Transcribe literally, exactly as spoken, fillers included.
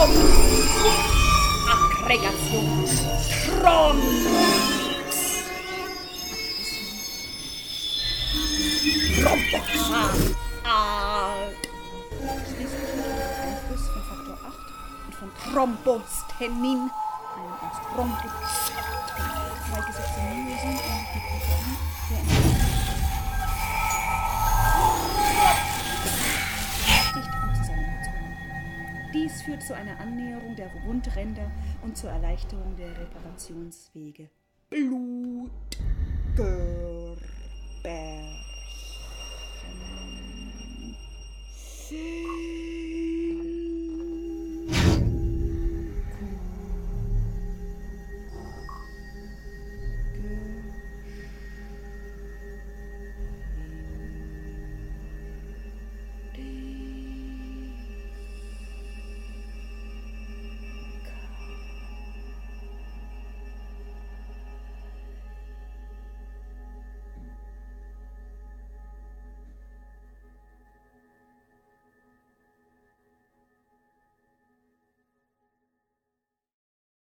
Aggregation. Strom. Thromboxan. Alt. Schließlich unter dem Einfluss von Faktor acht und von Thrombostenin, einem aus Thrombozyten freigesetzten Myosin und Protein, der in dicht und zusammengezogen. Dies führt zu einer Annäherung der Wundränder und zur Erleichterung der Reparationswege. Blutgerber.